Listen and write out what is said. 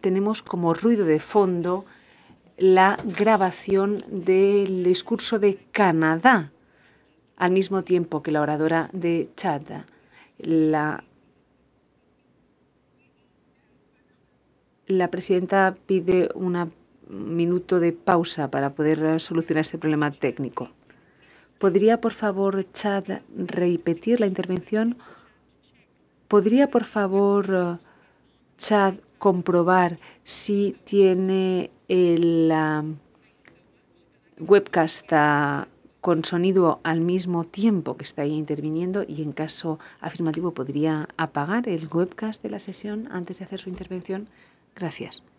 tenemos como ruido de fondo la grabación del discurso de Canadá, al mismo tiempo que la oradora de Chad. La presidenta pide un minuto de pausa para poder solucionar este problema técnico. ¿Podría, por favor, Chad, repetir la intervención? ¿Podría, por favor, Chad, comprobar si tiene el webcast con sonido al mismo tiempo que está ahí interviniendo? Y en caso afirmativo, ¿podría apagar el webcast de la sesión antes de hacer su intervención? Gracias.